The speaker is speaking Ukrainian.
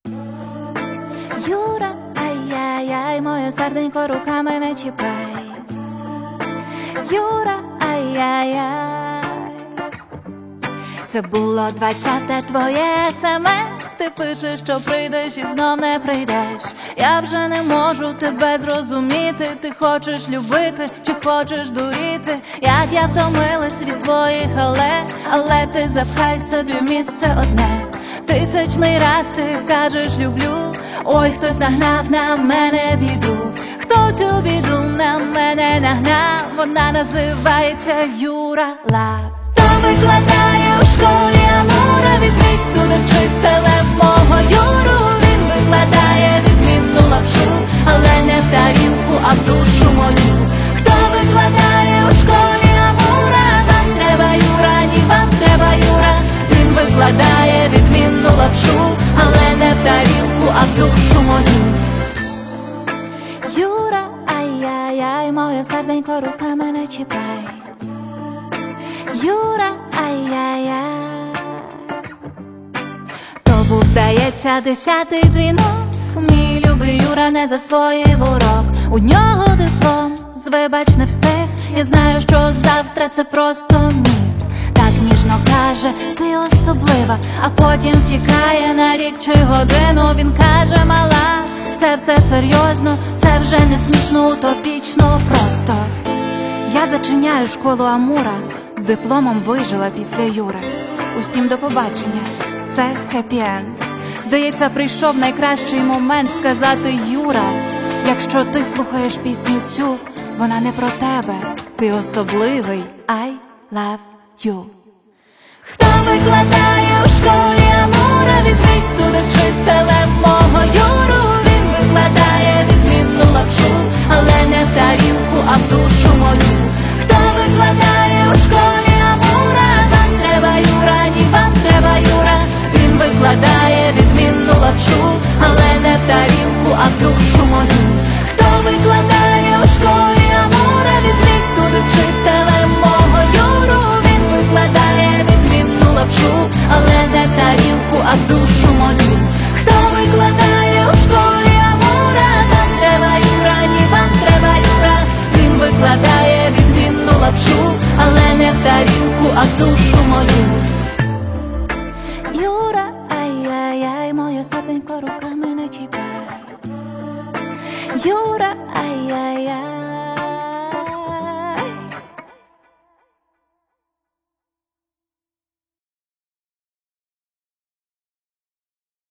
Юра, ай-яй-яй, моє серденько, руками не чіпай. Юра, ай-яй-яй. Це було 20-те твоє СМС. Ти пишеш, що прийдеш і знов не прийдеш. Я вже не можу тебе зрозуміти. Ти хочеш любити чи хочеш дуріти? Як я втомилась від твоїх але ти запхай собі місце одне. Тисячний раз ти кажеш люблю. Ой, хтось нагнав на мене біду. Хто цю біду на мене нагнав? Вона називається Юра Лав. Хто викладає у школі Амура? Візьміть туди вчителем мого Юру. Він викладає відмінну лапшу, але не в тарілку, а в душу мою. Хто викладає у школі Амура? Вам треба Юра, ні, вам треба Юра. Він викладає відмінну лапшу, але не в тарілку, а в душу мою. Юра, ай-яй-яй, моє серденько, руками не чіпай. Юра, ай-яй-яй. То був, здається, 10-й дзвінок. Мій любий Юра не засвоїв урок. У нього диплом, з вибач не встиг. Я знаю, що завтра це просто міф. Так ніжно каже, ти особлива, а потім втікає на рік чи годину. Він каже, мала, це все серйозно, це вже не смішно, утопічно просто. Я зачиняю школу Амура, з дипломом вижила після Юри. Усім до побачення, це хеппі-енд. Здається, прийшов найкращий момент сказати: Юра, якщо ти слухаєш пісню цю, вона не про тебе, ти особливий, I love you. Хто викладає у школі Амура? Візьміть туди вчителем мого Юру. Він викладає відмінну лапшу, але не в тарілку, а в душу мою. Хто викладає у школі Амура? Вам треба Юра, ні, вам треба Юра. Він викладає відмінну лапшу, але не в тарілку, а в душу мою. Хто викладає у школі Амура? Візьміть туди вчителем мого Юру. Він викладає відмінну лапшу, але не в тарілку, а в душу мою. Хто викладає у школі Амура? Вам треба Юра, ні, вам треба Юра. Він викладає відмінну лапшу, але не в тарілку, а в душу мою. Юра, ай-яй-яй, моє серденько, руками не чіпай. Юра, ай-яй-яй.